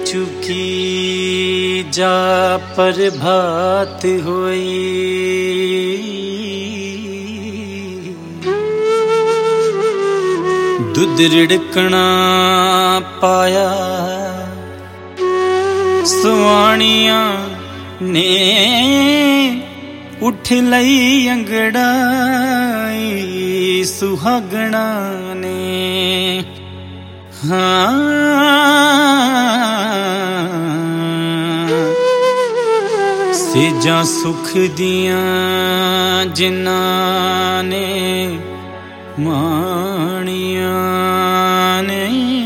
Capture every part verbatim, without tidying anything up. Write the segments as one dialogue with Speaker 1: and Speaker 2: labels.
Speaker 1: चुकी जा प्रभात होई। दुध रिड़कना पाया सुआणिया ने उठ लई अंगड़ाई सुहागणा ने। हाँ सेजा सुख दिया जिन्ना ने माणिया ने।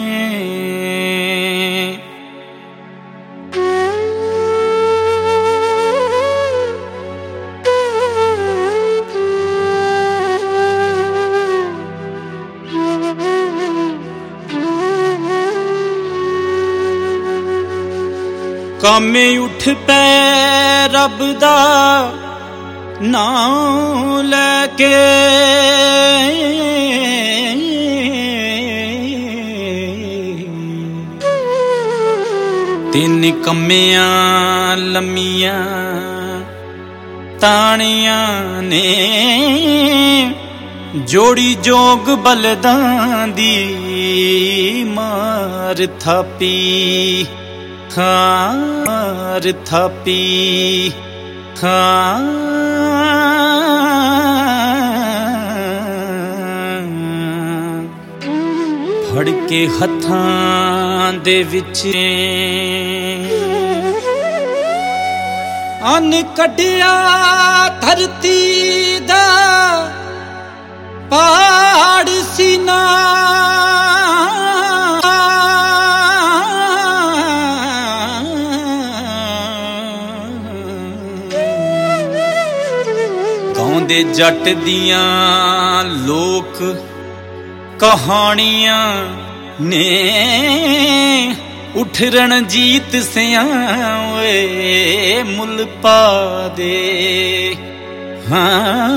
Speaker 1: कामे उठ पै रब दा नाम लैके। तिन कमियां लम्मियां तानियां ने जोड़ी जोग बलदां दी मार थापी। हार थापी हाँ फड़ के हत्थां दे विच अन कढ़िया धरती दा पहाड़ सीना। गाउंदे जट दियां लोक कहानियां ने उठ रणजीत सियां वे मुल पा दे। हाँ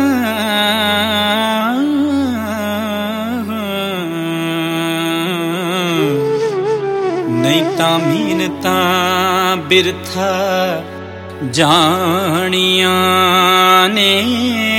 Speaker 1: नहीं तामीन ता बिरथा जानिया ने।